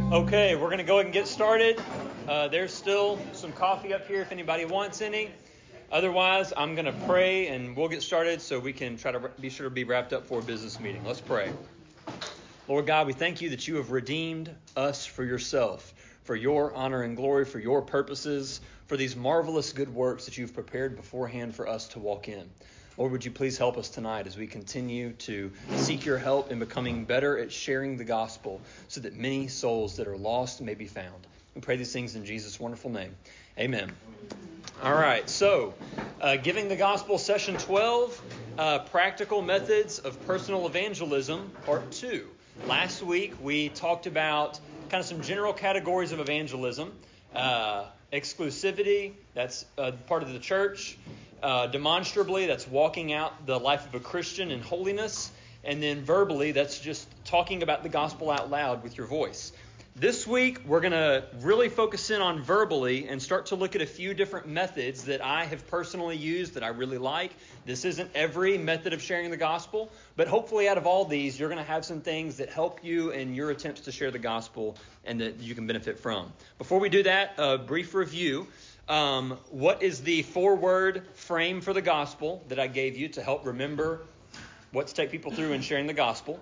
Okay, we're going to go ahead and get started. There's still some coffee up here if anybody wants any. Otherwise, I'm going to pray and we'll get started so we can try to be sure to be wrapped up for a business meeting. Let's pray. Lord God, we thank you that you have redeemed us for yourself, for your honor and glory, for your purposes, for these marvelous good works that you've prepared beforehand for us to walk in. Lord, would you please help us tonight as we continue to seek your help in becoming better at sharing the gospel so that many souls that are lost may be found. We pray these things in Jesus' wonderful name. Amen. All right, so Giving the Gospel, Session 12, Practical Methods of Personal Evangelism, Part 2. Last week, we talked about kind of some general categories of evangelism. Exclusivity, that's part of the church. Demonstrably, that's walking out the life of a Christian in holiness. And then verbally, that's just talking about the gospel out loud with your voice. This week, we're going to really focus in on verbally and start to look at a few different methods that I have personally used that I really like. This isn't every method of sharing the gospel, but hopefully out of all these, you're going to have some things that help you in your attempts to share the gospel and that you can benefit from. Before we do that, a brief review. What is the 4-word frame for the gospel that I gave you to help remember what to take people through in sharing the gospel?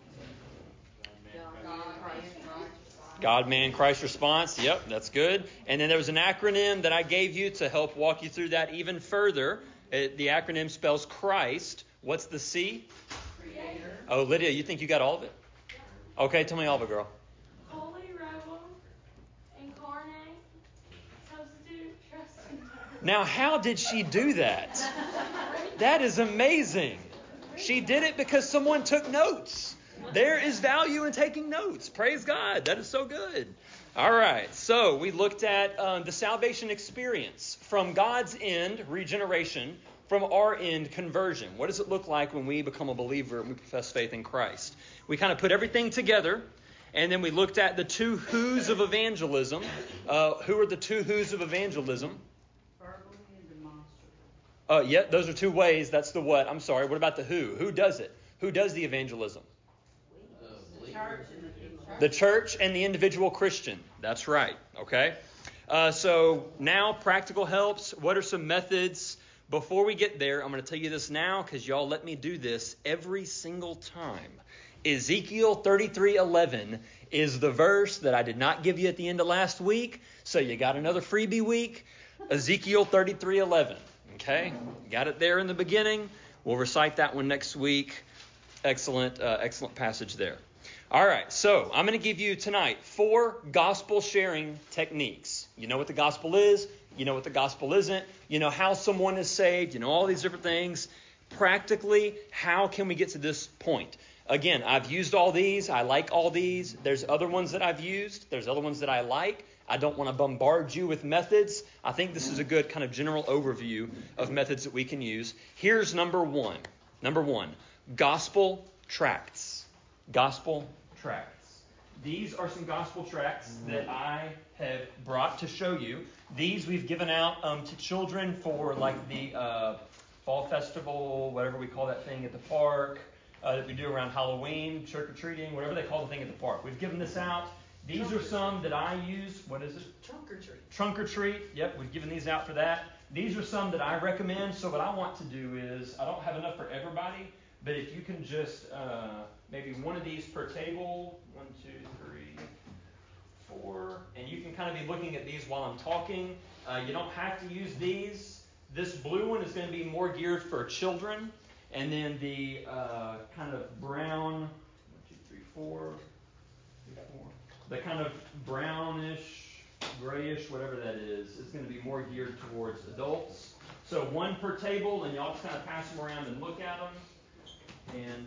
God, man, Christ response. Yep, that's good. And then there was an acronym that I gave you to help walk you through that even further. The acronym spells Christ. What's the C? Creator. Oh, Lydia, you think you got all of it? Okay, tell me all of it, girl. Holy Rebel, Incarnate, Substitute, Trust, and Turn. Now, how did she do that? That is amazing. She did it because someone took notes. There is value in taking notes. Praise God. That is so good. All right. So we looked at the salvation experience from God's end, regeneration, from our end, conversion. What does it look like when we become a believer and we profess faith in Christ? We kind of put everything together. And then we looked at the 2 who's of evangelism. Who are the 2 who's of evangelism? Verbally and demonstrably. Yeah, those are 2 ways. That's the what. I'm sorry. What about the who? Who does it? Who does the evangelism? The church and the individual Christian. That's right. Okay. So now practical helps. What are some methods? Before we get there, I'm going to tell you this now because y'all let me do this every single time. Ezekiel 33:11 is the verse that I did not give you at the end of last week. So you got another freebie week. Ezekiel 33:11. Okay. Got it there in the beginning. We'll recite that one next week. Excellent passage there. All right, so I'm going to give you tonight 4 gospel sharing techniques. You know what the gospel is. You know what the gospel isn't. You know how someone is saved. You know all these different things. Practically, how can we get to this point? Again, I've used all these. I like all these. There's other ones that I've used. There's other ones that I like. I don't want to bombard you with methods. I think this is a good kind of general overview of methods that we can use. Here's number 1. Number 1, gospel tracts. Gospel tracts. These are some gospel tracts that I have brought to show you. These we've given out to children for like the fall festival, whatever we call that thing at the park, that we do around Halloween, trick-or-treating, whatever they call the thing at the park. We've given this out. These are some that I use. What is it? Trunk or treat. Trunk or treat. Yep, we've given these out for that. These are some that I recommend. So what I want to do is, I don't have enough for everybody, but if you can just maybe one of these per table, 1, 2, 3, 4, and you can kind of be looking at these while I'm talking. You don't have to use these. This blue one is going to be more geared for children, and then the kind of brown, 1, 2, 3, 4, 4, the kind of brownish, grayish, whatever that is going to be more geared towards adults. So 1 per table, and y'all just kind of pass them around and look at them. And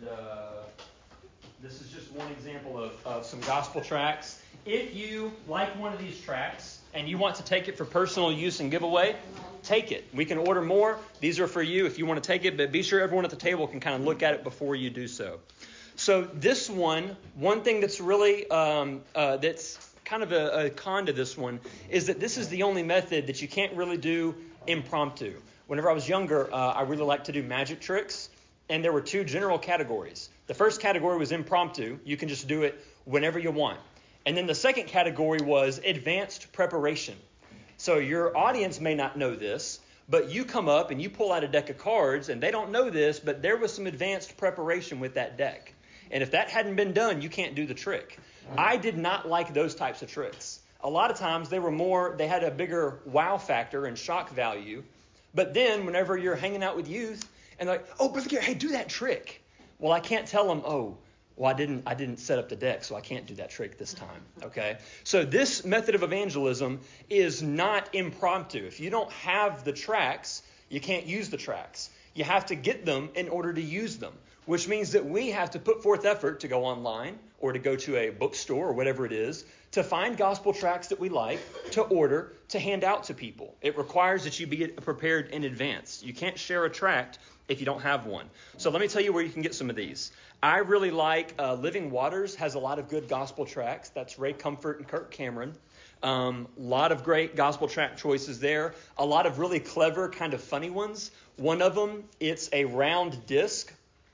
this is just one example of some gospel tracts. If you like one of these tracts and you want to take it for personal use and giveaway, take it. We can order more. These are for you if you want to take it, but be sure everyone at the table can kind of look at it before you do so. So this one thing that's really, that's kind of a con to this one is that this is the only method that you can't really do impromptu. Whenever I was younger, I really liked to do magic tricks. And there were 2 general categories. The first category was impromptu. You can just do it whenever you want. And then the second category was advanced preparation. So your audience may not know this, but you come up and you pull out a deck of cards, and they don't know this, but there was some advanced preparation with that deck. And if that hadn't been done, you can't do the trick. I did not like those types of tricks. A lot of times they had a bigger wow factor and shock value. But then whenever you're hanging out with youth and they're like, oh, Brother Gary, hey, do that trick. Well, I can't tell them, oh, well, I didn't set up the deck, so I can't do that trick this time. Okay? So this method of evangelism is not impromptu. If you don't have the tracts, you can't use the tracts. You have to get them in order to use them, which means that we have to put forth effort to go online or to go to a bookstore or whatever it is to find gospel tracts that we like, to order, to hand out to people. It requires that you be prepared in advance. You can't share a tract if you don't have one. So let me tell you where you can get some of these. I really like Living Waters has a lot of good gospel tracts. That's Ray Comfort and Kirk Cameron. A lot of great gospel tract choices there. A lot of really clever, kind of funny ones. One of them, it's a round disc,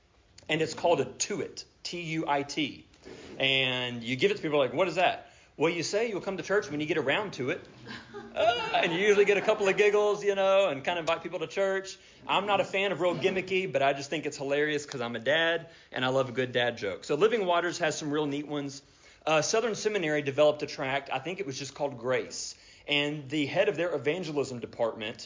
and it's called a Tuit, T-U-I-T. And you give it to people like, what is that? Well, you say you'll come to church when you get around to it. And you usually get a couple of giggles, and kind of invite people to church. I'm not a fan of real gimmicky, but I just think it's hilarious because I'm a dad, and I love a good dad joke. So Living Waters has some real neat ones. Southern Seminary developed a tract. I think it was just called Grace. And the head of their evangelism department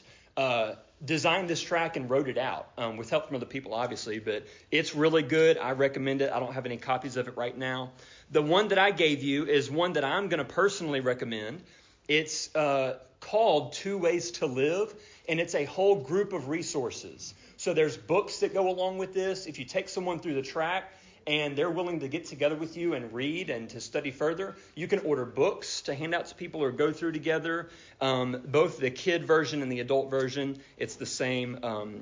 designed this tract and wrote it out with help from other people, obviously. But it's really good. I recommend it. I don't have any copies of it right now. The one that I gave you is one that I'm going to personally recommend. It's called Two Ways to Live, and it's a whole group of resources. So there's books that go along with this. If you take someone through the tract and they're willing to get together with you and read and to study further, you can order books to hand out to people or go through together. Both the kid version and the adult version, it's the same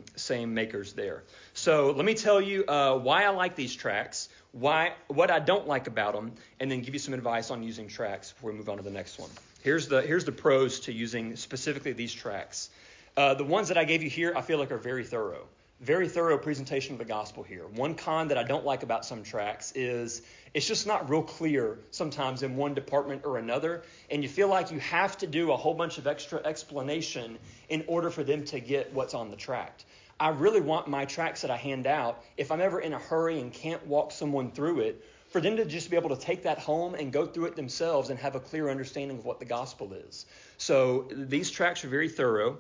makers there. So let me tell you why I like these tracts, what I don't like about them, and then give you some advice on using tracts before we move on to the next one. Here's the pros to using specifically these tracts. The ones that I gave you here, I feel like are very thorough. Very thorough presentation of the gospel here. One con that I don't like about some tracts is it's just not real clear sometimes in one department or another, and you feel like you have to do a whole bunch of extra explanation in order for them to get what's on the tract. I really want my tracts that I hand out, if I'm ever in a hurry and can't walk someone through it, for them to just be able to take that home and go through it themselves and have a clear understanding of what the gospel is. So these tracts are very thorough.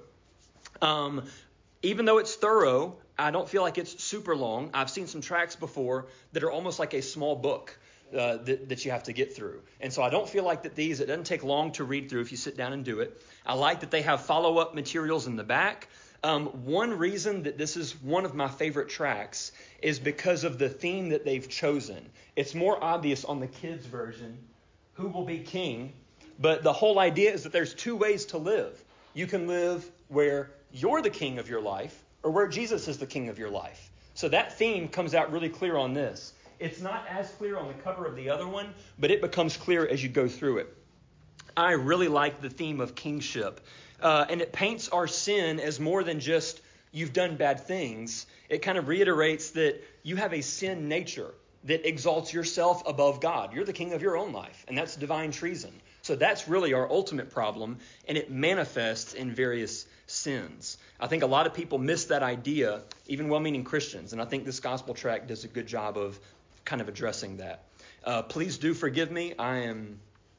Even though it's thorough, I don't feel like it's super long. I've seen some tracts before that are almost like a small book that you have to get through. And so I don't feel like that it doesn't take long to read through if you sit down and do it. I like that they have follow-up materials in the back. One reason that this is one of my favorite tracts is because of the theme that they've chosen. It's more obvious on the kids' version, who will be king, but the whole idea is that there's two ways to live. You can live where you're the king of your life, or where Jesus is the king of your life. So that theme comes out really clear on this. It's not as clear on the cover of the other one, but it becomes clear as you go through it. I really like the theme of kingship. And it paints our sin as more than just you've done bad things. It kind of reiterates that you have a sin nature that exalts yourself above God. You're the king of your own life, and that's divine treason. So that's really our ultimate problem, and it manifests in various sins. I think a lot of people miss that idea, even well-meaning Christians, and I think this gospel tract does a good job of kind of addressing that. Please do forgive me. I am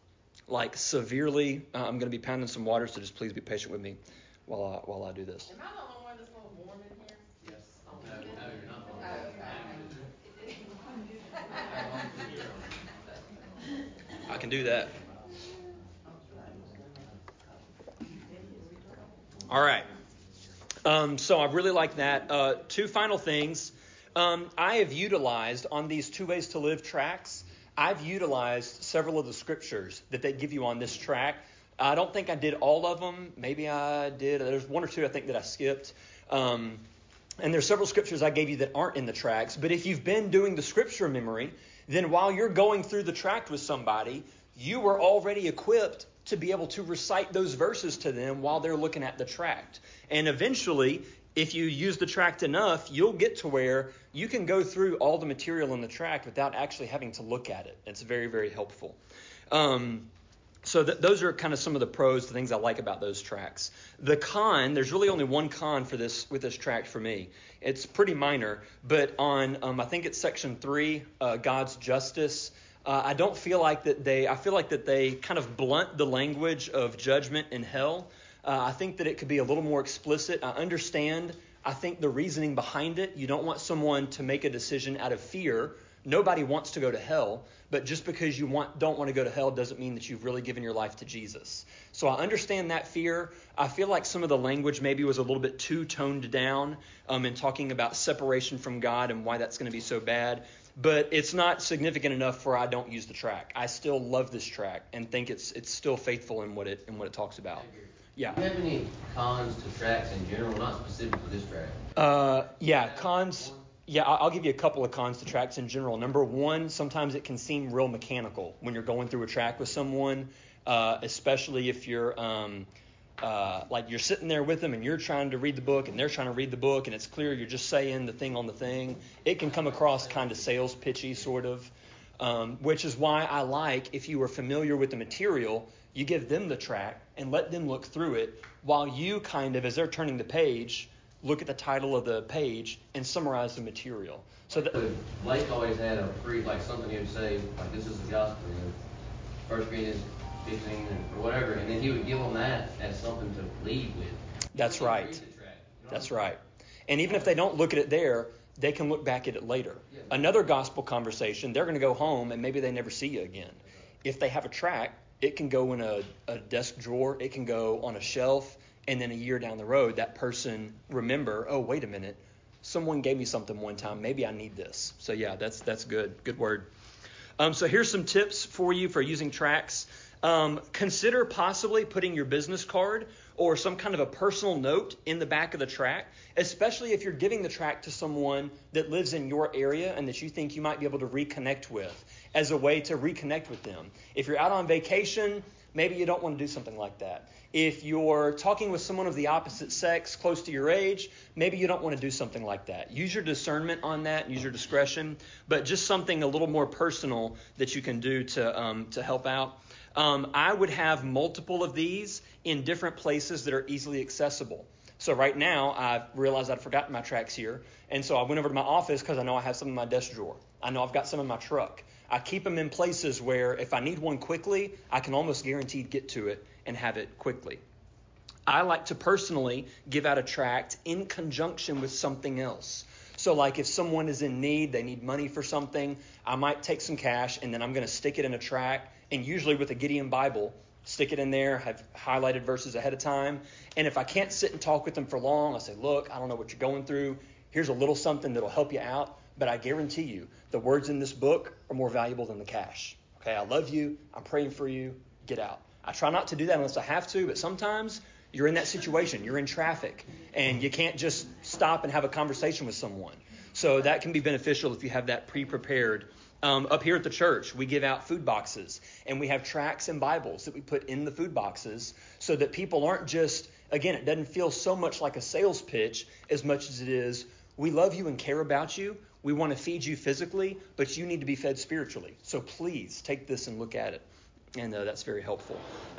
severely, I'm going to be pounding some water, so just please be patient with me while I do this. Am I the only one that's a little warm in here? Yes. Oh, No, you're not. I can do that. All right. So I really like that. Two final things. I have utilized on these Two Ways to Live tracts, I've utilized several of the scriptures that they give you on this tract. I don't think I did all of them. Maybe I did. There's one or two I think that I skipped. And there's several scriptures I gave you that aren't in the tracts. But if you've been doing the scripture memory, then while you're going through the tract with somebody, you were already equipped to be able to recite those verses to them while they're looking at the tract. And eventually, if you use the tract enough, you'll get to where you can go through all the material in the tract without actually having to look at it. It's very, very helpful. So those are kind of some of the pros, the things I like about those tracts. The con, there's really only one con for this with this tract for me. It's pretty minor, but on I think it's section 3, God's justice. I don't feel like that I feel like that they kind of blunt the language of judgment and hell. I think that it could be a little more explicit. I understand, I think, the reasoning behind it. You don't want someone to make a decision out of fear. Nobody wants to go to hell, but just because you don't want to go to hell doesn't mean that you've really given your life to Jesus. So I understand that fear. I feel like some of the language maybe was a little bit too toned down in talking about separation from God and why that's going to be so bad. But it's not significant enough where I don't use the tract. I still love this tract and think it's still faithful in what it talks about. Yeah. Do you have any cons to tracts in general, not specific to this tract? Cons. Yeah, I'll give you a couple of cons to tracts in general. Number one, sometimes it can seem real mechanical when you're going through a tract with someone, especially if you're like you're sitting there with them and you're trying to read the book and they're trying to read the book and it's clear you're just saying the thing on the thing. It can come across kind of sales pitchy sort of, which is why I like, if you are familiar with the material, you give them the tract and let them look through it while you kind of, as they're turning the page, look at the title of the page and summarize the material. So that Blake always had something he would say, like, this is the gospel, 1 Corinthians 15 or whatever, and then he would give them that as something to lead with. That's right. That's right. And even if they don't look at it there, they can look back at it later. Yeah. Another gospel conversation, they're going to go home and maybe they never see you again. If they have a tract, it can go in a desk drawer, it can go on a shelf, and then a year down the road, that person remember, oh, wait a minute, someone gave me something one time. Maybe I need this. So yeah, that's good. Good word. So here's some tips for you for using tracts. Consider possibly putting your business card or some kind of a personal note in the back of the tract, especially if you're giving the tract to someone that lives in your area and that you think you might be able to reconnect with as a way to reconnect with them. If you're out on vacation, maybe you don't want to do something like that. If you're talking with someone of the opposite sex close to your age, maybe you don't want to do something like that. Use your discernment on that and use your discretion, but just something a little more personal that you can do to help out. I would have multiple of these in different places that are easily accessible. So right now, I've realized I'd forgotten my tracts here, and so I went over to my office because I know I have some in my desk drawer. I know I've got some in my truck. I keep them in places where if I need one quickly, I can almost guaranteed get to it and have it quickly. I like to personally give out a tract in conjunction with something else. So like if someone is in need, they need money for something, I might take some cash and then I'm going to stick it in a tract, and usually with a Gideon Bible, stick it in there, have highlighted verses ahead of time. And if I can't sit and talk with them for long, I'll say, look, I don't know what you're going through. Here's a little something that'll help you out. But I guarantee you, the words in this book are more valuable than the cash. Okay, I love you. I'm praying for you. Get out. I try not to do that unless I have to, but sometimes you're in that situation. You're in traffic, and you can't just stop and have a conversation with someone. So that can be beneficial if you have that pre-prepared. Up here at the church, we give out food boxes, and we have tracts and Bibles that we put in the food boxes so that people aren't just, again, it doesn't feel so much like a sales pitch as much as it is, we love you and care about you. We want to feed you physically, but you need to be fed spiritually. So please take this and look at it. And that's very helpful.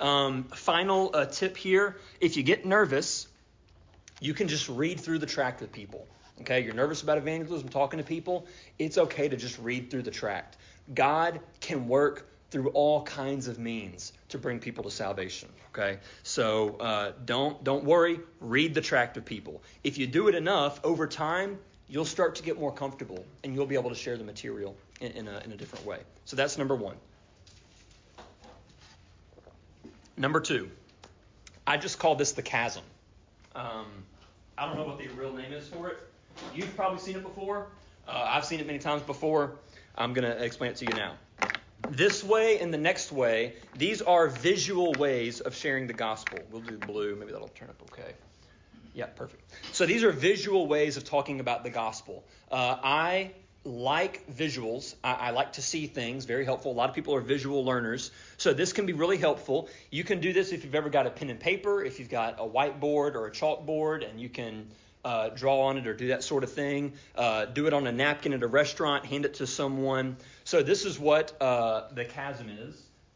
Final tip here. If you get nervous, you can just read through the tract with people. Okay, you're nervous about evangelism, talking to people. It's okay to just read through the tract. God can work through all kinds of means to bring people to salvation. Okay, so don't worry. Read the tract with people. If you do it enough over time, you'll start to get more comfortable and you'll be able to share the material in a different way. So that's number one. Number two, I just call this the chasm. I don't know what the real name is for it. You've probably seen it before. I've seen it many times before. I'm going to explain it to you now. This way and the next way, these are visual ways of sharing the gospel. We'll do blue. Maybe that'll turn up okay. Yeah, perfect. So these are visual ways of talking about the gospel. I like visuals. I like to see things. Very helpful. A lot of people are visual learners. So this can be really helpful. You can do this if you've ever got a pen and paper, if you've got a whiteboard or a chalkboard, and you can draw on it or do that sort of thing. Do it on a napkin at a restaurant. Hand it to someone. So this is what the chasm is.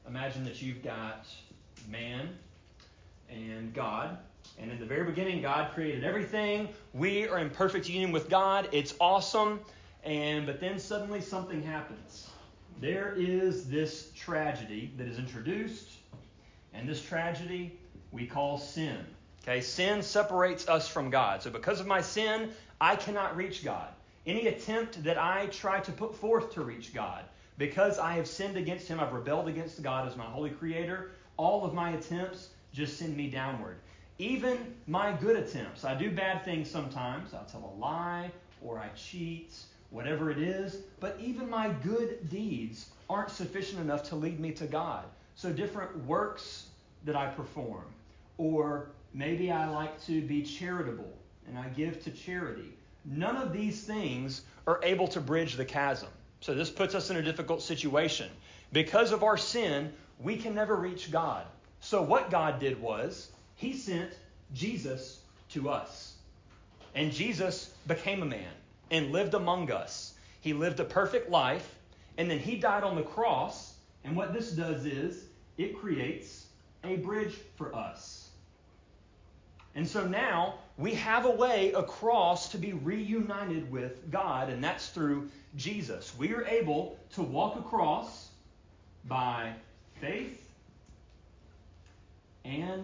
imagine that you've got man and God. And in the very beginning, God created everything. We are in perfect union with God. It's awesome. But then suddenly something happens. There is this tragedy that is introduced. And this tragedy we call sin. Okay, sin separates us from God. So because of my sin, I cannot reach God. Any attempt that I try to put forth to reach God, because I have sinned against Him, I've rebelled against God as my holy Creator, all of my attempts just send me downward. Even my good attempts. I do bad things sometimes. I'll tell a lie or I cheat, whatever it is. But even my good deeds aren't sufficient enough to lead me to God. So different works that I perform, or maybe I like to be charitable and I give to charity. None of these things are able to bridge the chasm. So this puts us in a difficult situation. Because of our sin, we can never reach God. So what God did was, He sent Jesus to us. And Jesus became a man and lived among us. He lived a perfect life, and then He died on the cross. And what this does is, it creates a bridge for us. And so now we have a way across to be reunited with God, and that's through Jesus. We are able to walk across by faith and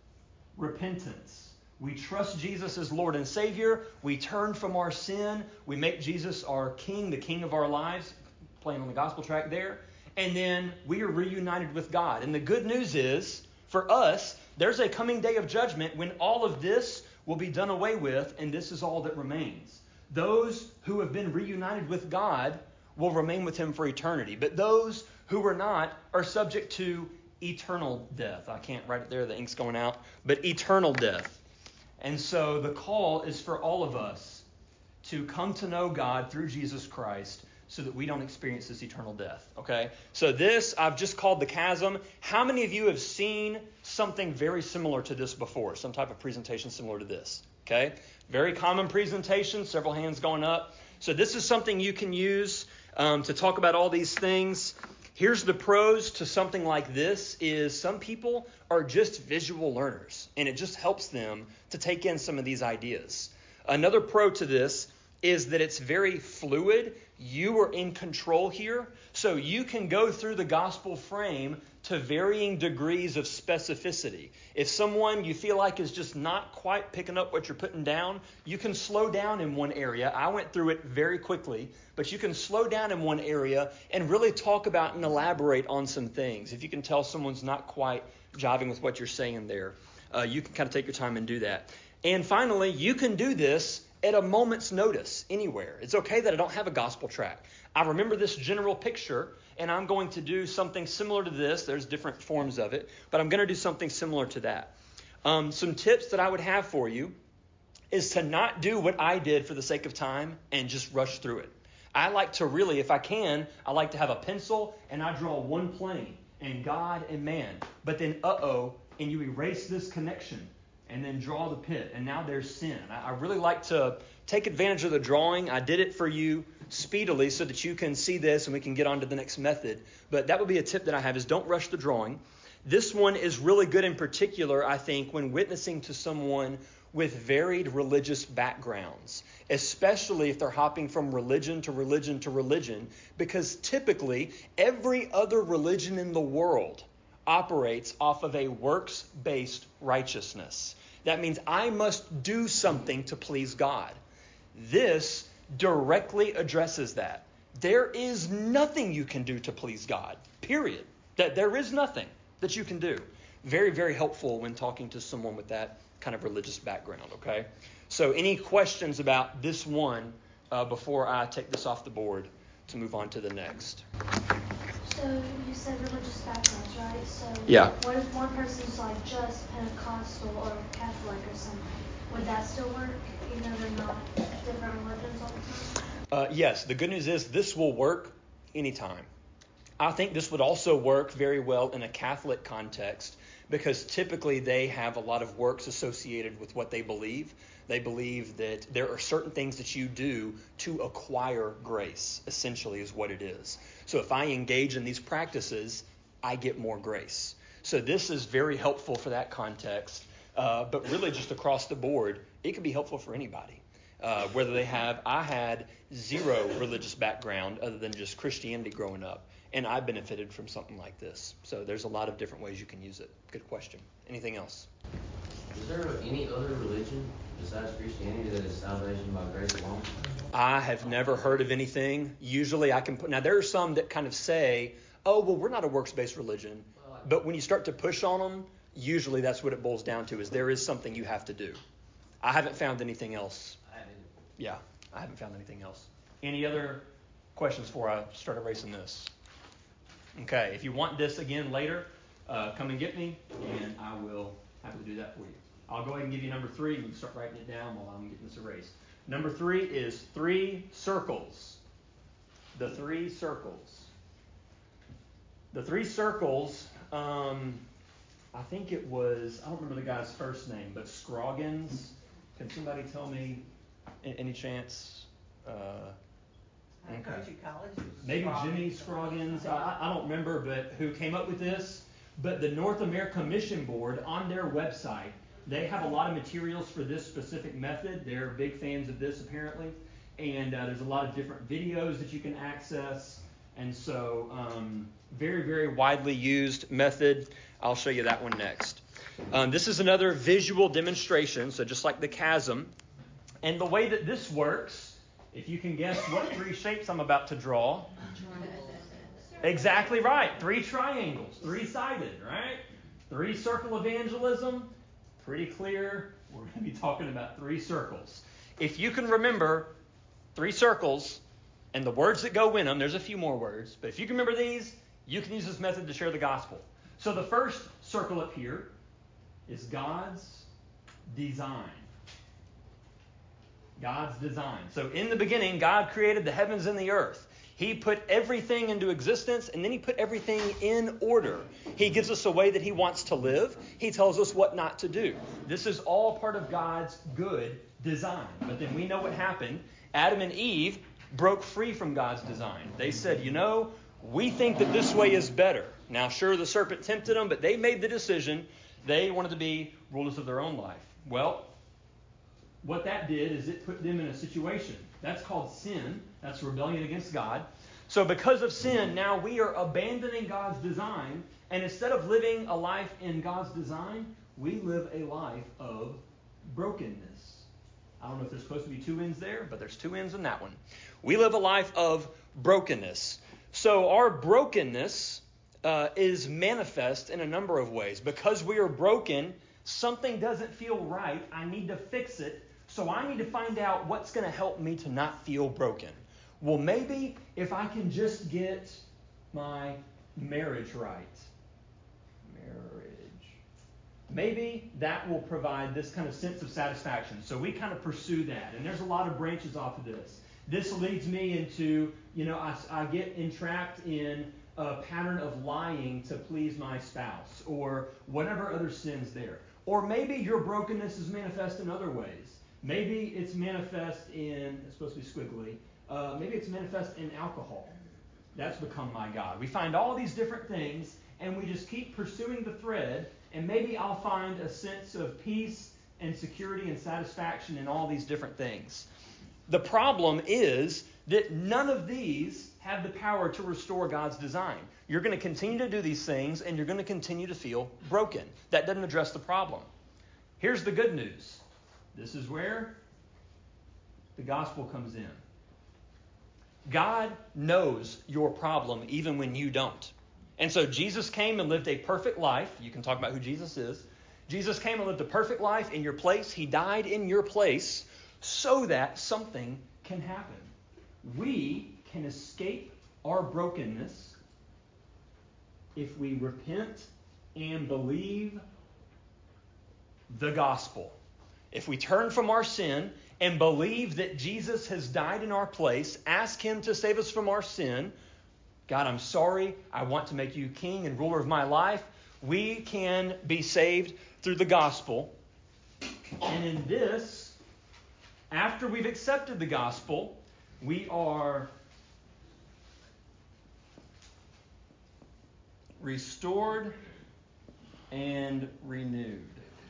repentance. We trust Jesus as Lord and Savior. We turn from our sin. We make Jesus our King, the King of our lives, playing on the gospel track there. And then we are reunited with God. And the good news is, for us, there's a coming day of judgment when all of this will be done away with, and this is all that remains. Those who have been reunited with God will remain with Him for eternity. But those who are not are subject to eternal death. I can't write it there, the ink's going out. But eternal death. And so the call is for all of us to come to know God through Jesus Christ so that we don't experience this eternal death. Okay? So this I've just called the chasm. How many of you have seen something very similar to this before? Some type of presentation similar to this. Okay? Very common presentation, several hands going up. So this is something you can use to talk about all these things. Here's the pros to something like this is some people are just visual learners, and it just helps them to take in some of these ideas. Another pro to this is that it's very fluid. You are in control here, so you can go through the gospel frame to varying degrees of specificity. If someone you feel like is just not quite picking up what you're putting down, you can slow down in one area. I went through it very quickly, but you can slow down in one area and really talk about and elaborate on some things. If you can tell someone's not quite jiving with what you're saying there, you can kind of take your time and do that. And finally, you can do this at a moment's notice anywhere. It's okay that I don't have a gospel track. I remember this general picture, and I'm going to do something similar to this. There's different forms of it, but I'm going to do something similar to that. Some tips that I would have for you is to not do what I did for the sake of time and just rush through it. I like to really, if I can, I like to have a pencil and I draw one plane and God and man. But then, and you erase this connection and then draw the pit. And now there's sin. I really like to take advantage of the drawing. I did it for you speedily so that you can see this and we can get on to the next method. But that would be a tip that I have is don't rush the drawing. This one is really good in particular, I think, when witnessing to someone with varied religious backgrounds, especially if they're hopping from religion to religion to religion, because typically every other religion in the world operates off of a works-based righteousness. That means I must do something to please God. This directly addresses that. There is nothing you can do to please God, period. That there is nothing that you can do. Very, very helpful when talking to someone with that kind of religious background, okay? So any questions about this one before I take this off the board to move on to the next? So you said religious backgrounds, right? So yeah. What if one person's like just Pentecostal or Catholic or something? Would that still work, even though they're not different religions all the time? Yes. The good news is this will work anytime. I think this would also work very well in a Catholic context because typically they have a lot of works associated with what they believe. They believe that there are certain things that you do to acquire grace, essentially is what it is. So if I engage in these practices, I get more grace. So this is very helpful for that context. But really just across the board, it can be helpful for anybody. Whether I had zero religious background other than just Christianity growing up, and I benefited from something like this. So there's a lot of different ways you can use it. Good question. Anything else? Is there any other religion besides Christianity that is salvation by grace alone? I have never heard of anything. Usually I can now there are some that kind of say, oh, well, we're not a works-based religion. But when you start to push on them, usually that's what it boils down to, is there is something you have to do. I haven't found anything else. Yeah, I haven't found anything else. Any other questions before I start erasing this? Okay, if you want this again later, come and get me, and I will happily do that for you. I'll go ahead and give you number 3, and you can start writing it down while I'm getting this erased. Number 3 is 3 circles. The 3 circles. The 3 circles, I think it was, I don't remember the guy's first name, but Scroggins. Can somebody tell me, any chance? Okay. Maybe Jimmy Scroggins, I don't remember, but who came up with this. But the North America Mission Board, on their website, they have a lot of materials for this specific method. They're big fans of this, apparently. And there's a lot of different videos that you can access. And so, very, very widely used method. I'll show you that one next. This is another visual demonstration, so just like the chasm. And the way that this works, if you can guess what 3 shapes I'm about to draw. Exactly right. 3 triangles, 3-sided, right? 3 circle evangelism. Pretty clear. We're going to be talking about 3 circles. If you can remember 3 circles and the words that go in them, there's a few more words, but if you can remember these, you can use this method to share the gospel. So the first circle up here is God's design. God's design. So in the beginning, God created the heavens and the earth. He put everything into existence, and then He put everything in order. He gives us a way that He wants to live. He tells us what not to do. This is all part of God's good design. But then we know what happened. Adam and Eve broke free from God's design. They said, we think that this way is better. Now, sure, the serpent tempted them, but they made the decision. They wanted to be rulers of their own life. Well, what that did is it put them in a situation. That's called sin. That's rebellion against God. So because of sin, now we are abandoning God's design. And instead of living a life in God's design, we live a life of brokenness. I don't know if there's supposed to be 2 ends there, but there's 2 ends in that one. We live a life of brokenness. So our brokenness is manifest in a number of ways. Because we are broken, something doesn't feel right. I need to fix it. So I need to find out what's going to help me to not feel broken. Well, maybe if I can just get my marriage right. Maybe that will provide this kind of sense of satisfaction. So we kind of pursue that. And there's a lot of branches off of this. This leads me into, I get entrapped in a pattern of lying to please my spouse or whatever other sin's there. Or maybe your brokenness is manifest in other ways. Maybe it's manifest in, it's supposed to be squiggly, maybe it's manifest in alcohol. That's become my God. We find all these different things and we just keep pursuing the thread, and maybe I'll find a sense of peace and security and satisfaction in all these different things. The problem is that none of these have the power to restore God's design. You're going to continue to do these things and you're going to continue to feel broken. That doesn't address the problem. Here's the good news. This is where the gospel comes in. God knows your problem even when you don't. And so Jesus came and lived a perfect life. You can talk about who Jesus is. Jesus came and lived a perfect life in your place. He died in your place so that something can happen. We can escape our brokenness if we repent and believe the gospel. If we turn from our sin and believe that Jesus has died in our place, ask Him to save us from our sin. God, I'm sorry. I want to make you king and ruler of my life. We can be saved through the gospel. And in this, after we've accepted the gospel, we are restored and renewed.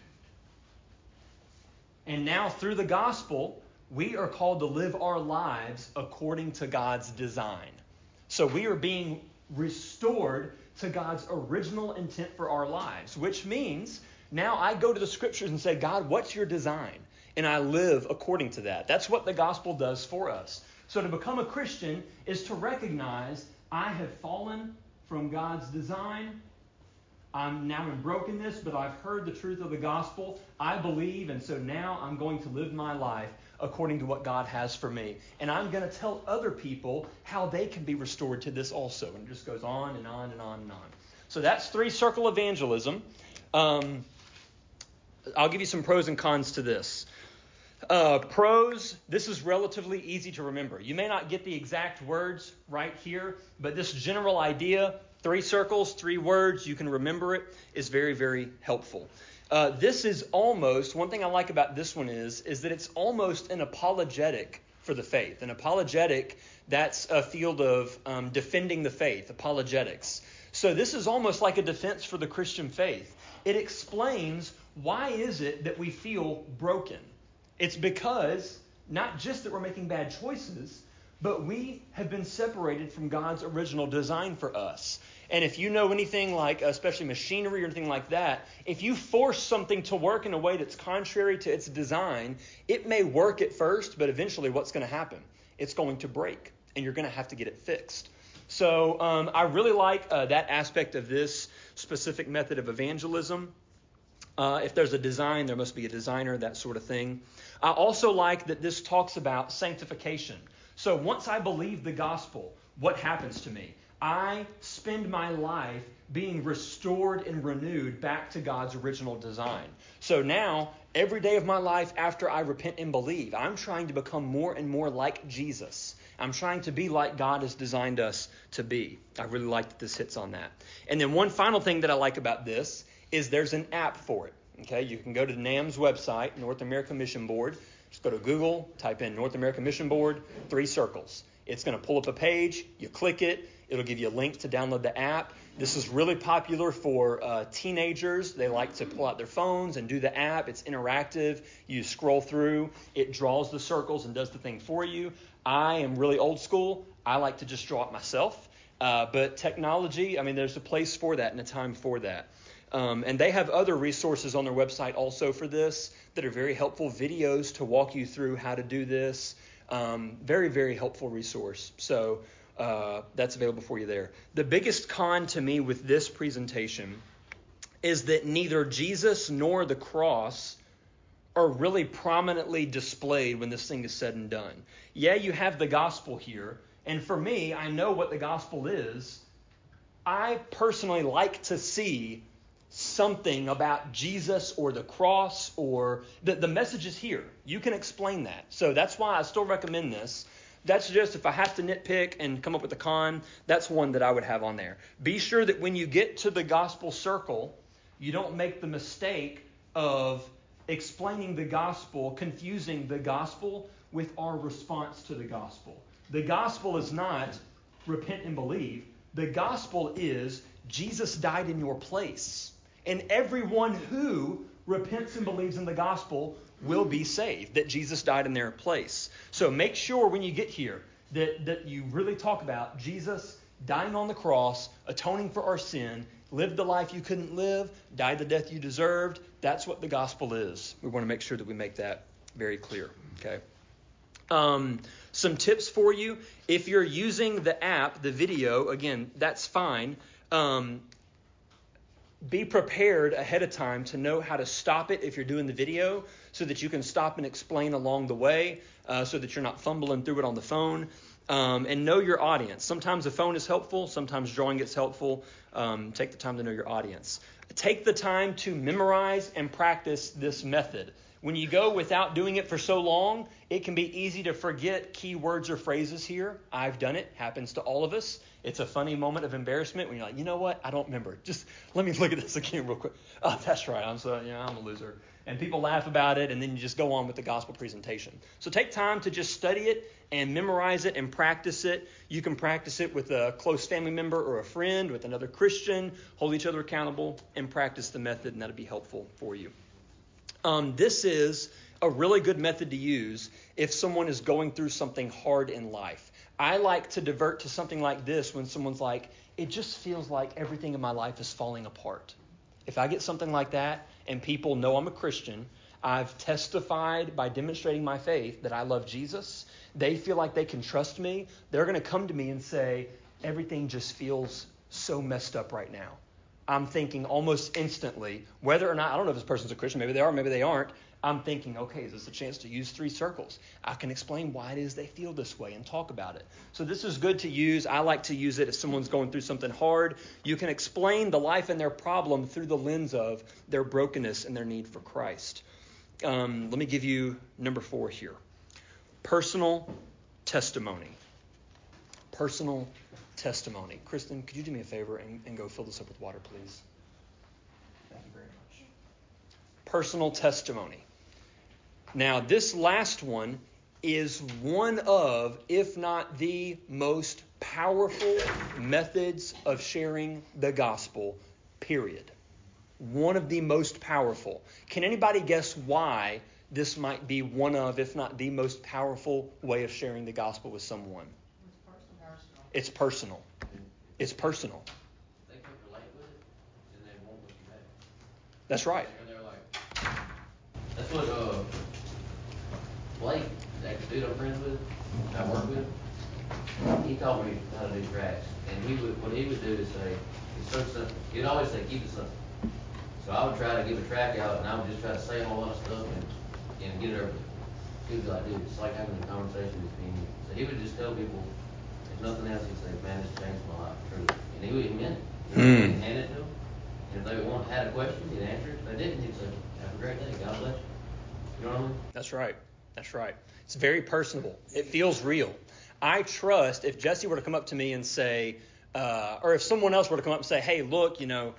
And now through the gospel, we are called to live our lives according to God's design. So we are being restored to God's original intent for our lives, which means now I go to the scriptures and say, God, what's your design? And I live according to that. That's what the gospel does for us. So to become a Christian is to recognize I have fallen from God's design. I'm now in brokenness, but I've heard the truth of the gospel. I believe, and so now I'm going to live my life according to what God has for me. And I'm going to tell other people how they can be restored to this also. And it just goes on and on and on and on. So that's three-circle evangelism. I'll give you some pros and cons to this. Pros, this is relatively easy to remember. You may not get the exact words right here, but this general idea, 3 circles, 3 words, you can remember it, is very, very helpful. This is almost, one thing I like about this one is that it's almost an apologetic for the faith. An apologetic, that's a field of defending the faith, apologetics. So this is almost like a defense for the Christian faith. It explains why is it that we feel broken. It's because not just that we're making bad choices, but we have been separated from God's original design for us. And if you know anything like, especially machinery or anything like that, if you force something to work in a way that's contrary to its design, it may work at first, but eventually what's going to happen? It's going to break, and you're going to have to get it fixed. So I really like that aspect of this specific method of evangelism. If there's a design, there must be a designer, that sort of thing. I also like that this talks about sanctification. So once I believe the gospel, what happens to me? I spend my life being restored and renewed back to God's original design. So now, every day of my life after I repent and believe, I'm trying to become more and more like Jesus. I'm trying to be like God has designed us to be. I really like that this hits on that. And then one final thing that I like about this is there's an app for it. Okay, you can go to NAM's website, North American Mission Board. Just go to Google, type in North American Mission Board, 3 circles. It's going to pull up a page. You click it. It'll give you a link to download the app. This is really popular for teenagers. They like to pull out their phones and do the app. It's interactive. You scroll through. It draws the circles and does the thing for you. I am really old school. I like to just draw it myself. But technology, there's a place for that and a time for that. And they have other resources on their website also for this that are very helpful, videos to walk you through how to do this. Very, very helpful resource. So that's available for you there. The biggest con to me with this presentation is that neither Jesus nor the cross are really prominently displayed when this thing is said and done. Yeah, you have the gospel here. And for me, I know what the gospel is. I personally like to see something about Jesus or the cross or the message is here. You can explain that. So that's why I still recommend this. That's just if I have to nitpick and come up with a con, that's one that I would have on there. Be sure that when you get to the gospel circle, you don't make the mistake of explaining the gospel, confusing the gospel with our response to the gospel. The gospel is not repent and believe. The gospel is Jesus died in your place. And everyone who repents and believes in the gospel will be saved, that Jesus died in their place. So make sure when you get here that you really talk about Jesus dying on the cross, atoning for our sin, lived the life you couldn't live, died the death you deserved. That's what the gospel is. We want to make sure that we make that very clear. Okay. Some tips for you. If you're using the app, the video, again, that's fine. Be prepared ahead of time to know how to stop it if you're doing the video so that you can stop and explain along the way so that you're not fumbling through it on the phone. And know your audience. Sometimes the phone is helpful. Sometimes drawing is helpful. Take the time to know your audience. Take the time to memorize and practice this method. When you go without doing it for so long, it can be easy to forget key words or phrases here. I've done it. Happens to all of us. It's a funny moment of embarrassment when you're like, you know what? I don't remember. Just let me look at this again real quick. Oh, that's right. I'm a loser. And people laugh about it, and then you just go on with the gospel presentation. So take time to just study it and memorize it and practice it. You can practice it with a close family member or a friend, with another Christian. Hold each other accountable and practice the method, and that'll be helpful for you. This is a really good method to use if someone is going through something hard in life. I like to divert to something like this when someone's like, it just feels like everything in my life is falling apart. If I get something like that and people know I'm a Christian, I've testified by demonstrating my faith that I love Jesus, they feel like they can trust me, they're going to come to me and say, everything just feels so messed up right now. I'm thinking almost instantly, whether or not, I don't know if this person's a Christian, maybe they are, maybe they aren't, I'm thinking, okay, is this a chance to use 3 circles? I can explain why it is they feel this way and talk about it. So this is good to use. I like to use it if someone's going through something hard. You can explain the life and their problem through the lens of their brokenness and their need for Christ. Let me give you number 4 here. Personal testimony. Personal testimony. Kristen, could you do me a favor and go fill this up with water, please? Thank you very much. Personal testimony. Now, this last one is one of, if not the most powerful methods of sharing the gospel, period. One of the most powerful. Can anybody guess why this might be one of, if not the most powerful way of sharing the gospel with someone? It's personal. It's personal. They can relate with it, and they won't look you back. That's right. And they're like, that's what Blake, that dude I'm friends with, I work with, he taught me how to do tracks. And what he would do is say, it's so simple. He'd always say, keep it simple. So I would try to give a track out, and I would just try to say a whole lot of stuff and get it over with. He would be like, dude, it's like having a conversation between you. So he would just tell people, if nothing else, he'd say, man, this changed my life, truly. And he would mean it. He'd hand it to them. And if they had a question, he'd answer it. If they didn't, he'd say, have a great day. God bless you. You know what I mean? That's right. That's right. It's very personable. It feels real. I trust if Jesse were to come up to me and say, or if someone else were to come up and say, hey, look,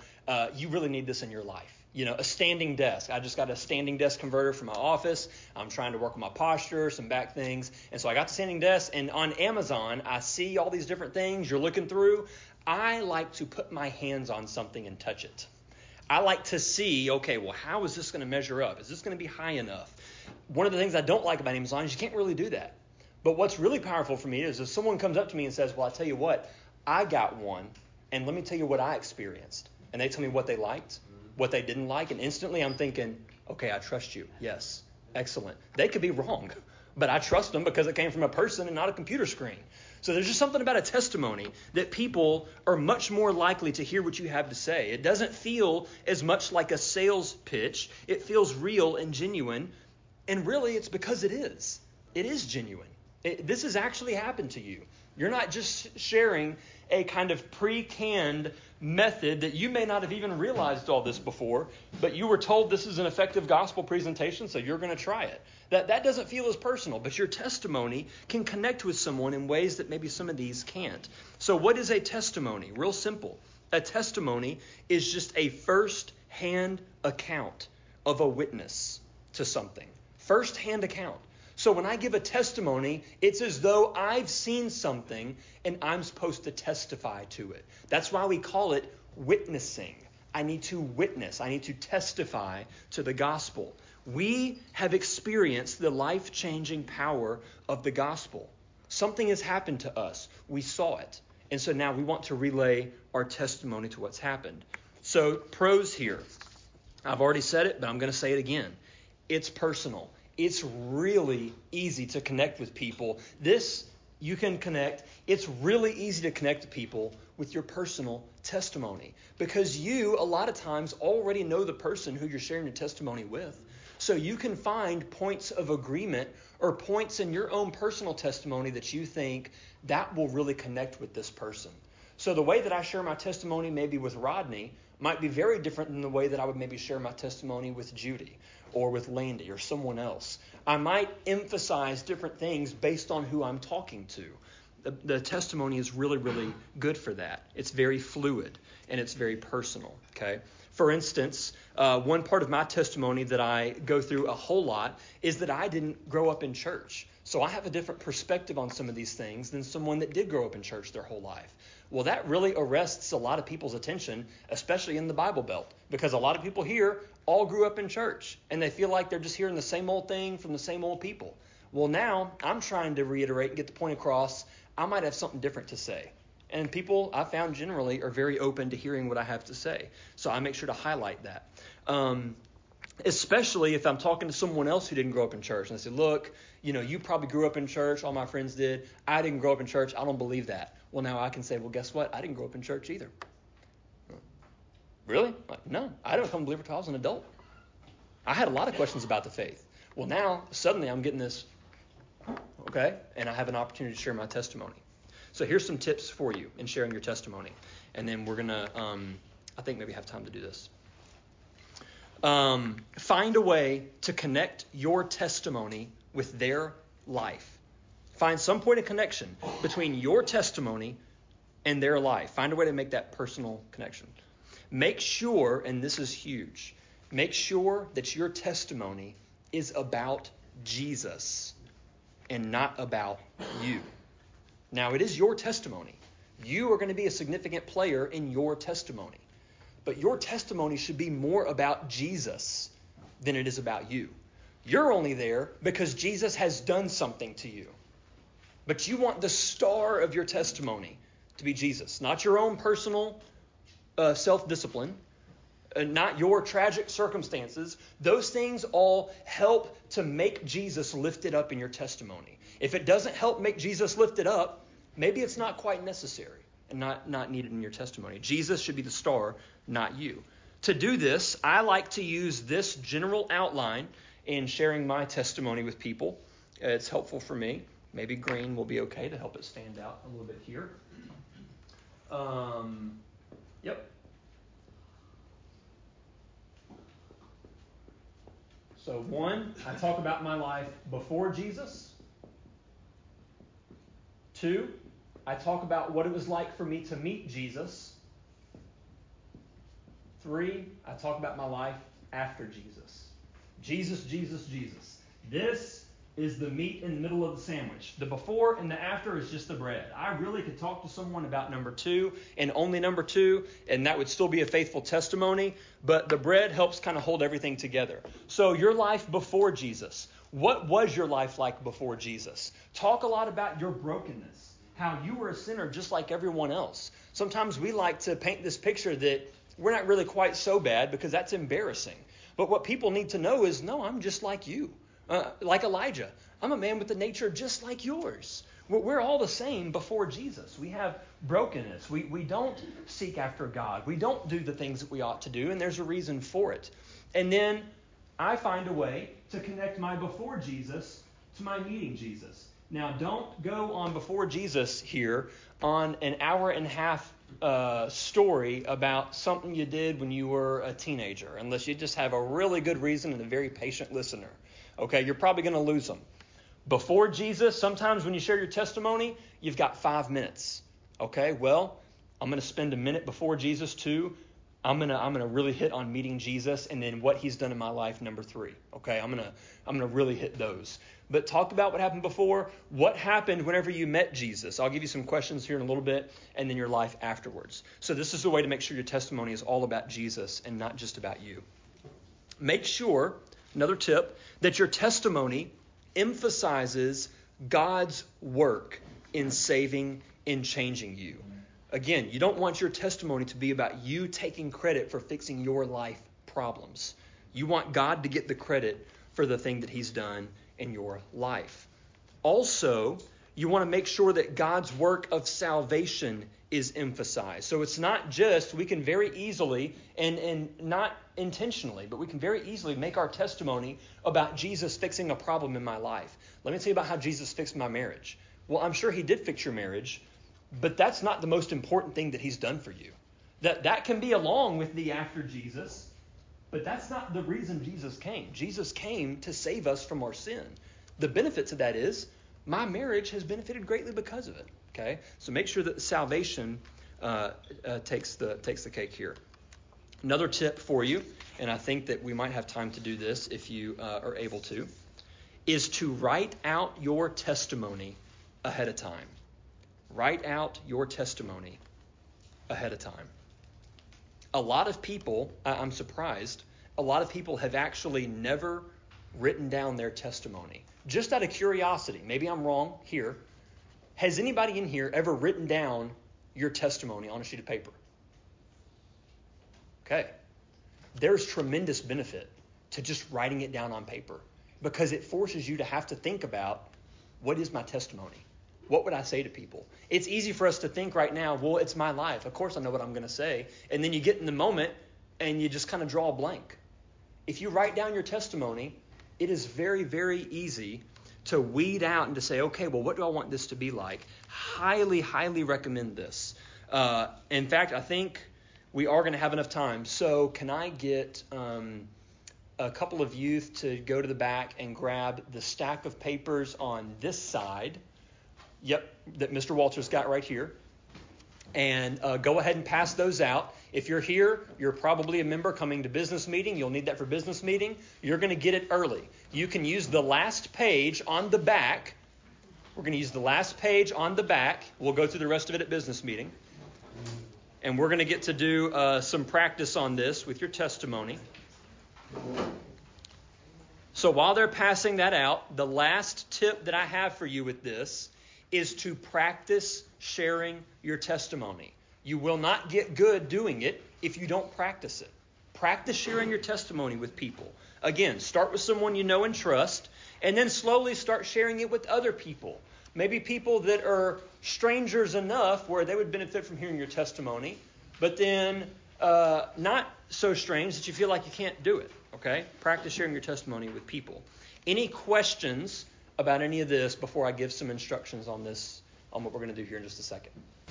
you really need this in your life. A standing desk. I just got a standing desk converter for my office. I'm trying to work on my posture, some back things. And so I got the standing desk, and on Amazon, I see all these different things you're looking through. I like to put my hands on something and touch it. I like to see, okay, well, how is this going to measure up? Is this going to be high enough? One of the things I don't like about Amazon is you can't really do that. But what's really powerful for me is if someone comes up to me and says, well, I tell you what, I got one, and let me tell you what I experienced. And they tell me what they liked, what they didn't like, and instantly I'm thinking, okay, I trust you. Yes, excellent. They could be wrong, but I trust them because it came from a person and not a computer screen. So there's just something about a testimony that people are much more likely to hear what you have to say. It doesn't feel as much like a sales pitch. It feels real and genuine. And really, it's because it is. It is genuine. This has actually happened to you. You're not just sharing a kind of pre-canned method that you may not have even realized all this before, but you were told this is an effective gospel presentation, so you're going to try it. That doesn't feel as personal, but your testimony can connect with someone in ways that maybe some of these can't. So what is a testimony? Real simple. A testimony is just a first-hand account of a witness to something. First-hand account. So when I give a testimony, it's as though I've seen something and I'm supposed to testify to it. That's why we call it witnessing. I need to witness. I need to testify to the gospel. We have experienced the life-changing power of the gospel. Something has happened to us. We saw it. And so now we want to relay our testimony to what's happened. So pros here. I've already said it, but I'm going to say it again. It's personal. It's really easy to connect with people. You can connect. It's really easy to connect to people with your personal testimony because you, a lot of times, already know the person who you're sharing your testimony with. So you can find points of agreement or points in your own personal testimony that you think that will really connect with this person. So the way that I share my testimony maybe with Rodney might be very different than the way that I would maybe share my testimony with Judy or with Landy or someone else. I might emphasize different things based on who I'm talking to. The testimony is really, really good for that. It's very fluid and it's very personal, okay? For instance, one part of my testimony that I go through a whole lot is that I didn't grow up in church. So I have a different perspective on some of these things than someone that did grow up in church their whole life. Well, that really arrests a lot of people's attention, especially in the Bible Belt, because a lot of people here all grew up in church, and they feel like they're just hearing the same old thing from the same old people. Well, now I'm trying to reiterate and get the point across. I might have something different to say. And people, I found generally, are very open to hearing what I have to say. So I make sure to highlight that. Especially if I'm talking to someone else who didn't grow up in church. And I say, look, you probably grew up in church. All my friends did. I didn't grow up in church. I don't believe that. Well, now I can say, well, guess what? I didn't grow up in church either. Really? Like, no, I didn't become a believer until I was an adult. I had a lot of questions about the faith. Well, now suddenly I'm getting this, okay, and I have an opportunity to share my testimony. So here's some tips for you in sharing your testimony. And then we're going to, I think maybe have time to do this. Find a way to connect your testimony with their life. Find some point of connection between your testimony and their life. Find a way to make that personal connection. Make sure, and this is huge, make sure that your testimony is about Jesus and not about you. Now, it is your testimony. You are going to be a significant player in your testimony. But your testimony should be more about Jesus than it is about you. You're only there because Jesus has done something to you. But you want the star of your testimony to be Jesus, not your own personal self-discipline, not your tragic circumstances. Those things all help to make Jesus lifted up in your testimony. If it doesn't help make Jesus lifted up, maybe it's not quite necessary and not needed in your testimony. Jesus should be the star, not you. To do this, I like to use this general outline in sharing my testimony with people. It's helpful for me. Maybe green will be okay to help it stand out a little bit here. Yep. So 1, I talk about my life before Jesus. 2, I talk about what it was like for me to meet Jesus. 3, I talk about my life after Jesus. Jesus, Jesus, Jesus. This is the meat in the middle of the sandwich. The before and the after is just the bread. I really could talk to someone about number 2 and only number 2, and that would still be a faithful testimony, but the bread helps kind of hold everything together. So your life before Jesus. What was your life like before Jesus? Talk a lot about your brokenness, how you were a sinner just like everyone else. Sometimes we like to paint this picture that we're not really quite so bad because that's embarrassing. But what people need to know is, no, I'm just like you. Like Elijah. I'm a man with a nature just like yours. We're all the same before Jesus. We have brokenness. We don't seek after God. We don't do the things that we ought to do, and there's a reason for it. And then I find a way to connect my before Jesus to my meeting Jesus. Now, don't go on before Jesus here on an hour and a half story about something you did when you were a teenager, unless you just have a really good reason and a very patient listener. Okay, you're probably going to lose them. Before Jesus, sometimes when you share your testimony, you've got 5 minutes. Okay, well, I'm going to spend a minute before Jesus too. I'm gonna really hit on meeting Jesus and then what he's done in my life, number 3. Okay, I'm gonna really hit those. But talk about what happened before. What happened whenever you met Jesus? I'll give you some questions here in a little bit, and then your life afterwards. So this is a way to make sure your testimony is all about Jesus and not just about you. Make sure, another tip, that your testimony emphasizes God's work in saving and changing you. Again, you don't want your testimony to be about you taking credit for fixing your life problems. You want God to get the credit for the thing that he's done in your life. Also, you want to make sure that God's work of salvation is emphasized. So it's not just, we can very easily, and not intentionally, but we can very easily make our testimony about Jesus fixing a problem in my life. Let me tell you about how Jesus fixed my marriage. Well, I'm sure he did fix your marriage, but that's not the most important thing that he's done for you. That can be along with the after Jesus, but that's not the reason Jesus came. Jesus came to save us from our sin. The benefit to that is my marriage has benefited greatly because of it. Okay, so make sure that salvation takes the cake here. Another tip for you, and I think that we might have time to do this if you are able to, is to write out your testimony ahead of time. Write out your testimony ahead of time. A lot of people, I'm surprised, a lot of people have actually never written down their testimony. Just out of curiosity, maybe I'm wrong here. Has anybody in here ever written down your testimony on a sheet of paper? Okay. There's tremendous benefit to just writing it down on paper because it forces you to have to think about, what is my testimony? What would I say to people? It's easy for us to think right now, well, it's my life. Of course I know what I'm going to say. And then you get in the moment and you just kind of draw a blank. If you write down your testimony, it is very, very easy to weed out and to say, okay, well, what do I want this to be like? Highly, highly recommend this. In fact, I think we are going to have enough time. So can I get a couple of youth to go to the back and grab the stack of papers on this side? Yep, that Mr. Walters got right here. And go ahead and pass those out. If you're here, you're probably a member coming to business meeting. You'll need that for business meeting. You're going to get it early. You can use the last page on the back. We're going to use the last page on the back. We'll go through the rest of it at business meeting. And we're going to get to do some practice on this with your testimony. So while they're passing that out, the last tip that I have for you with this is to practice sharing your testimony. You will not get good doing it if you don't practice it. Practice sharing your testimony with people. Again, start with someone you know and trust, and then slowly start sharing it with other people. Maybe people that are strangers enough where they would benefit from hearing your testimony, but then not so strange that you feel like you can't do it. Okay? Practice sharing your testimony with people. Any questions about any of this before I give some instructions on this, on what we're going to do here in just a second?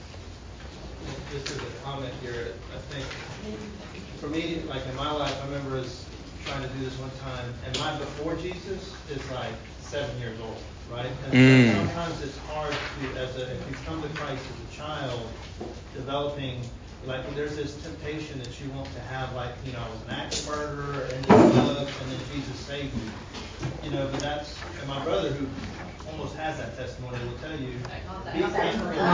Just as a comment here, I think for me, like in my life, I remember us trying to do this one time, and my before Jesus is like 7 years old, right? And so sometimes it's hard to, if you come to Christ as a child, developing, like there's this temptation that you want to have, like, you know, I was an axe murderer and drugs, and then Jesus saved me. You know, but that's, and my brother who almost has that testimony will tell you, be thankful for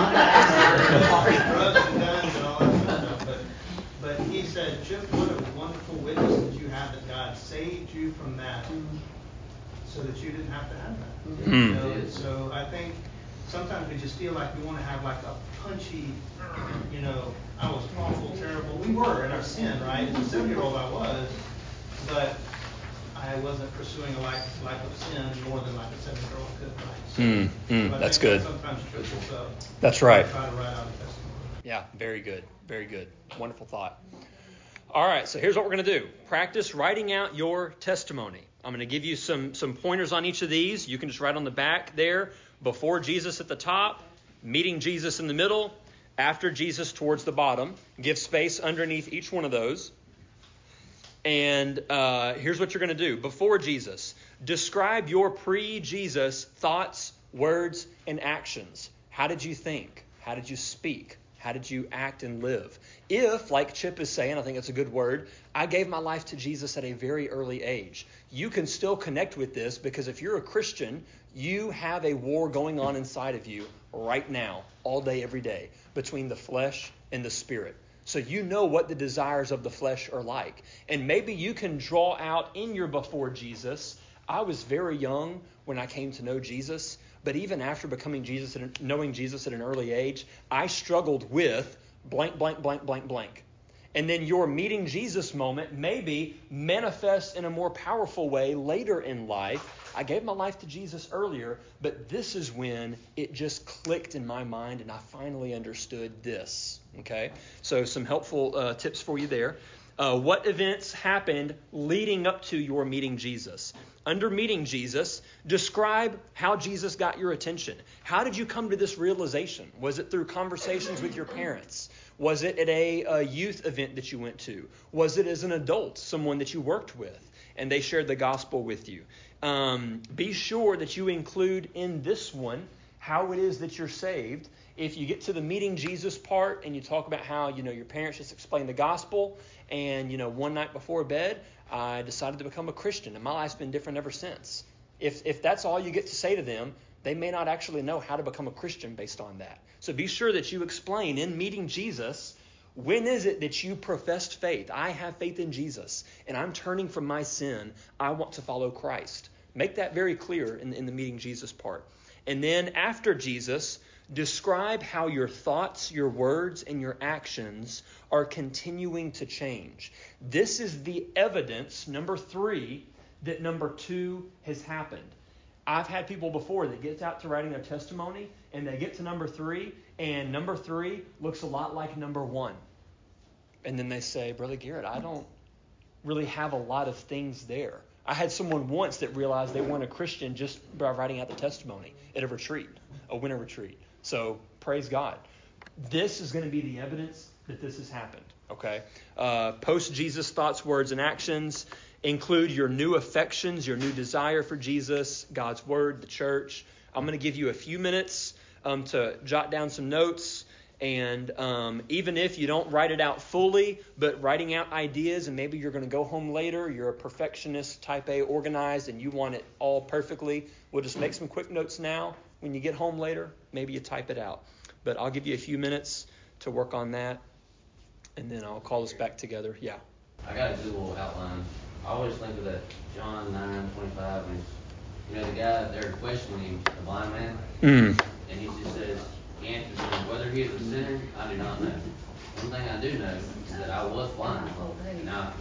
drugs and guns and all that kind of stuff. But he said, Chip, what a wonderful witness that you have that God saved you from that so that you didn't have to have that. You know? So I think sometimes we just feel like we want to have like a punchy, you know, I was awful, terrible. We were in our sin, right? As a 7-year-old I was, but I wasn't pursuing a life of sin more than like a 7-year-old could, right? So That's good. Sometimes trips us up. That's right. Try to write out a testimony. Yeah, very good. Very good. Wonderful thought. All right, so here's what we're going to do. Practice writing out your testimony. I'm going to give you some pointers on each of these. You can just write on the back there, before Jesus at the top, meeting Jesus in the middle, after Jesus towards the bottom. Give space underneath each one of those. And here's what you're going to do. Before Jesus, describe your pre-Jesus thoughts, words, and actions. How did you think? How did you speak? How did you act and live? If, like Chip is saying, I think it's a good word, I gave my life to Jesus at a very early age. You can still connect with this because if you're a Christian, you have a war going on inside of you right now, all day, every day, between the flesh and the spirit. So you know what the desires of the flesh are like. And maybe you can draw out in your before Jesus. I was very young when I came to know Jesus. But even after becoming Jesus and knowing Jesus at an early age, I struggled with blank, blank, blank, blank, blank. And then your meeting Jesus moment maybe manifests in a more powerful way later in life. I gave my life to Jesus earlier, but this is when it just clicked in my mind and I finally understood this. Okay, so some helpful tips for you there. What events happened leading up to your meeting Jesus? Under meeting Jesus, describe how Jesus got your attention. How did you come to this realization? Was it through conversations with your parents? Was it at a youth event that you went to? Was it as an adult, someone that you worked with, and they shared the gospel with you? Be sure that you include in this one how it is that you're saved. if you get to the meeting Jesus part and you talk about how, your parents just explained the gospel and, one night before bed, I decided to become a Christian and my life's been different ever since. If that's all you get to say to them, they may not actually know how to become a Christian based on that. So be sure that you explain in meeting Jesus, when is it that you professed faith? I have faith in Jesus and I'm turning from my sin. I want to follow Christ. Make that very clear in the meeting Jesus part. And then after Jesus, describe how your thoughts, your words, and your actions are continuing to change. This is the evidence, number 3, that number 2 has happened. I've had people before that get out to writing their testimony, and they get to number 3, and number 3 looks a lot like number 1. And then they say, Brother Garrett, I don't really have a lot of things there. I had someone once that realized they weren't a Christian just by writing out the testimony at a retreat, a winter retreat. So praise God. This is going to be the evidence that this has happened. Okay. Post Jesus thoughts, words, and actions. Include your new affections, your new desire for Jesus, God's word, the church. I'm going to give you a few minutes to jot down some notes. And even if you don't write it out fully, but writing out ideas, and maybe you're going to go home later, you're a perfectionist, type A, organized, and you want it all perfectly, we'll just make some quick notes now. When you get home later, maybe you type it out. But I'll give you a few minutes to work on that, and then I'll call us back together. Yeah. I got a good little outline. I always think of that John 9:25, and the guy they're questioning him, the blind man, and he just says, he answers him, whether he is a sinner, I do not know. One thing I do know is that I was blind. Now,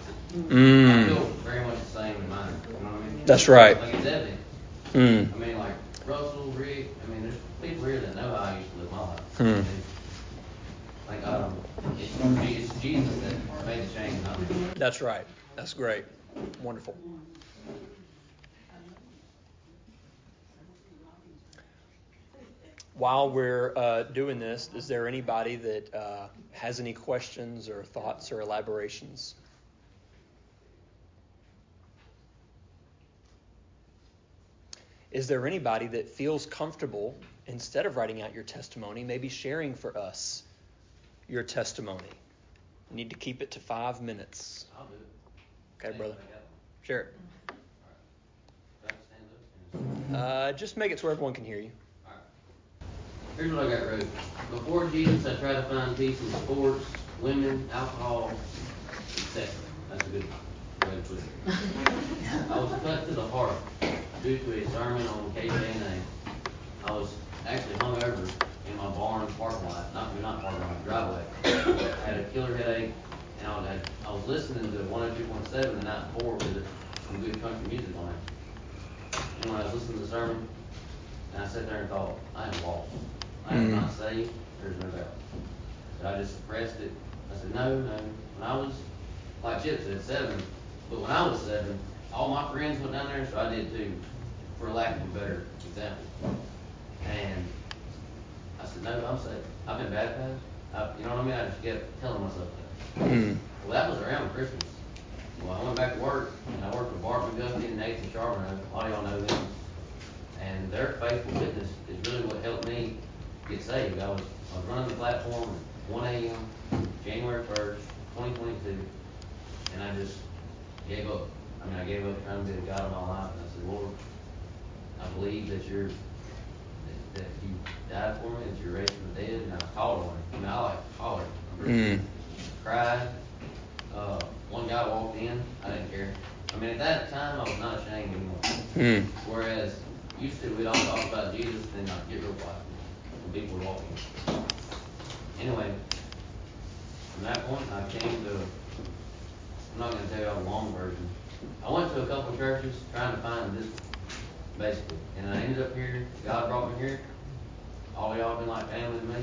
I feel very much the same in mine. You know what I mean? That's right. Like it's evident. I mean, like Russell, Rick, there's people here that know how I used to live my life. It's Jesus that made the change, not me. That's right. That's great. Wonderful. While we're doing this, is there anybody that has any questions or thoughts or elaborations? Is there anybody that feels comfortable, instead of writing out your testimony, maybe sharing for us your testimony? You need to keep it to 5 minutes. I'll do it. Okay, brother. Share it. Stand up. Just make it so everyone can hear you. Here's what I got wrote. Before Jesus, I tried to find peace in sports, women, alcohol, etc. That's a good way to put it. I was cut to the heart due to a sermon on KJNA. I was actually hung over in my barn parking lot, not parking lot, driveway. I had a killer headache, and I was listening to 102.7 the night before with some good country music on it. And when I was listening to the sermon, and I sat there and thought, I am lost. I am not saved. There's no doubt. So I just suppressed it. I said, no. When I was, like Chip said, 7. But when I was 7, all my friends went down there, so I did too, for lack of a better example. And I said, no, I'm saved. I've been baptized. You know what I mean? I just kept telling myself that. Well, that was around Christmas. Well, I went back to work, and I worked with Bart McGuffey and Nathan Charbonneau. A lot of y'all know them. And their faithful witness is really what helped me get saved. I was running the platform at 1 a.m., January 1st, 2022, and I just gave up. I gave up trying to be the God of my life, and I said, Lord, I believe that you died for me, that you're raised from the dead, and I called on him. I like to holler. Cried. One guy walked in. I didn't care. At that time, I was not ashamed anymore. Whereas, used to, we'd all talk about Jesus, and I'd get real quiet when people would walk in. Anyway, from that point, I came to, I'm not going to tell you all the long version. I went to a couple of churches trying to find this one, basically. And I ended up here. God brought me here. All of y'all have been like family to me.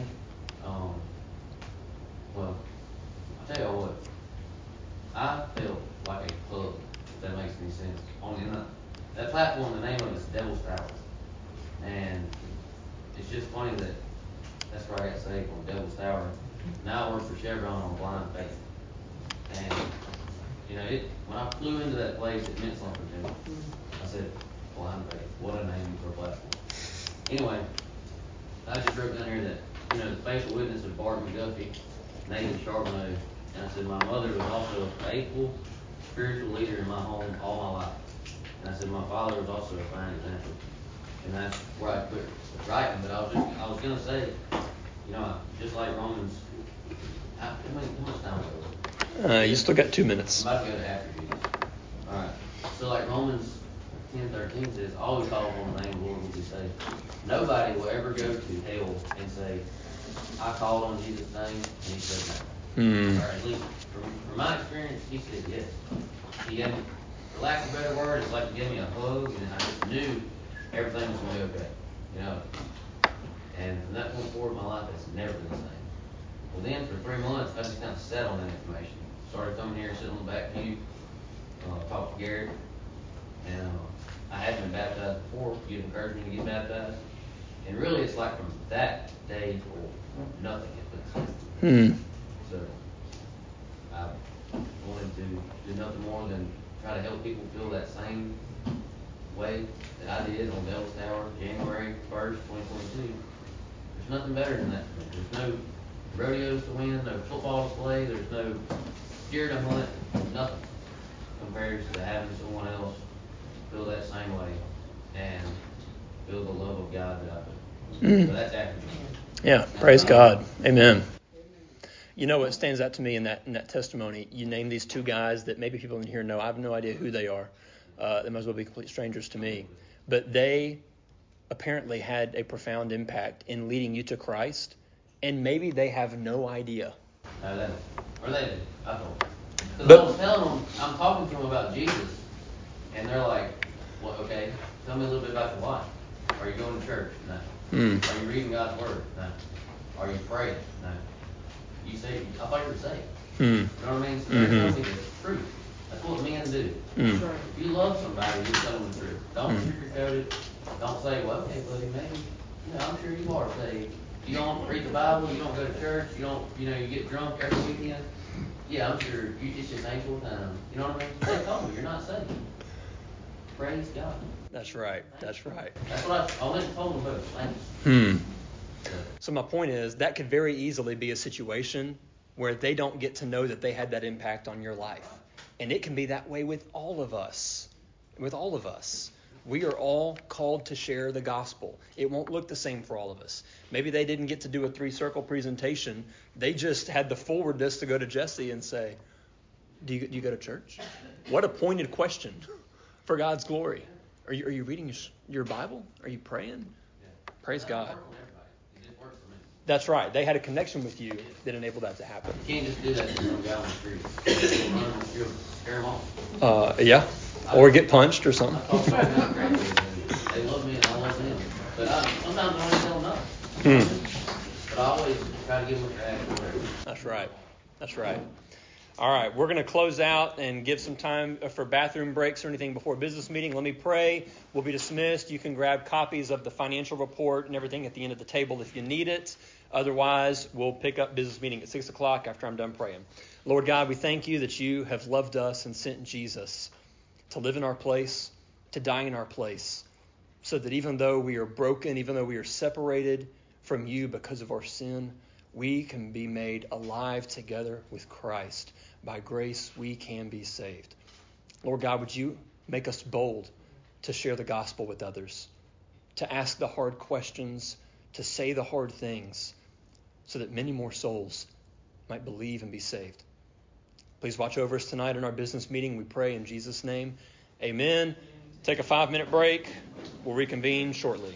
Well, I'll tell y'all what. I felt like a club, if that makes any sense. That platform, the name of it is Devil's Tower. And it's just funny that that's where I got saved, on Devil's Tower. Now I work for Chevron on Blind Faith. And, when I flew into that place, it meant something to me. I said, Blind Faith, what a name for a platform. Anyway, I just wrote down here that the faithful witness of Bart McGuffey, Nathan Charbonneau. And I said, my mother was also a faithful, spiritual leader in my home all my life. And I said, my father was also a fine example. And that's where I quit writing. But I was going to say, just like Romans, how much time ago? You still got 2 minutes. I'm about to go to after Jesus. All right. So like Romans 10:13 says, all who call upon the name of the Lord will be saved. Nobody will ever go to hell and say, I called on Jesus' name, and he said no. Or at least from my experience, he said yes. He gave me, for lack of a better word, it's like he gave me a hug, and I just knew everything was going to be okay. And from that point forward, my life has never been the same. Well, then for 3 months, I just kind of sat on that information. Started coming here, sitting on the back pew, talked to Garrett, and I hadn't been baptized before. You'd encouraged me to get baptized. And really, it's like from that day forward, nothing had been said. So I wanted to do nothing more than try to help people feel that same way that I did on Devil's Tower, January 1st, 2022. There's nothing better than that for me. There's no rodeos to win, no football to play, there's no deer to hunt, nothing compares to having someone else feel that same way and feel the love of God that I feel. So that's after me. Yeah, praise God. Amen. What stands out to me in that testimony, you name these two guys that maybe people in here know. I have no idea who they are. They might as well be complete strangers to me. But they apparently had a profound impact in leading you to Christ, and maybe they have no idea. Or they did. I told them. Because I was telling them, I'm talking to them about Jesus, and they're like, well, okay, tell me a little bit about your life. Are you going to church? No. Are you reading God's Word? No. Are you praying? No. You say, I thought you were saved. You know what I mean? So they're telling me the truth. That's what men do. If you love somebody, you tell them the truth. Don't sugarcoat it. Don't say, well, okay, buddy, maybe, I'm sure you are saved. You don't read the Bible, you don't go to church, you don't, you get drunk every weekend. Yeah, I'm sure it's just ain't full time. You know what I mean? They told me you're not saved. Praise God. That's right. That's right. That's what I went and told them both. Thanks. So my point is that could very easily be a situation where they don't get to know that they had that impact on your life. And it can be that way with all of us. With all of us. We are all called to share the gospel. It won't look the same for all of us. Maybe they didn't get to do a 3-circle presentation. They just had the forwardness to go to Jesse and say, do you go to church? What a pointed question for God's glory. Are you reading your Bible? Are you praying? Praise God. That's right. They had a connection with you that enabled that to happen. You can't just do that to some guy on the street. You'll scare them off. Yeah. Or get punched or something. They love me and I love them. But sometimes I don't tell them nothing. But I always try to give them a track. That's right. That's right. All right, we're going to close out and give some time for bathroom breaks or anything before business meeting. Let me pray. We'll be dismissed. You can grab copies of the financial report and everything at the end of the table if you need it. Otherwise, we'll pick up business meeting at 6 o'clock after I'm done praying. Lord God, we thank you that you have loved us and sent Jesus to live in our place, to die in our place, so that even though we are broken, even though we are separated from you because of our sin, we can be made alive together with Christ. By grace, we can be saved. Lord God, would you make us bold to share the gospel with others, to ask the hard questions, to say the hard things, so that many more souls might believe and be saved. Please watch over us tonight in our business meeting. We pray in Jesus' name. Amen. Take a 5-minute break. We'll reconvene shortly.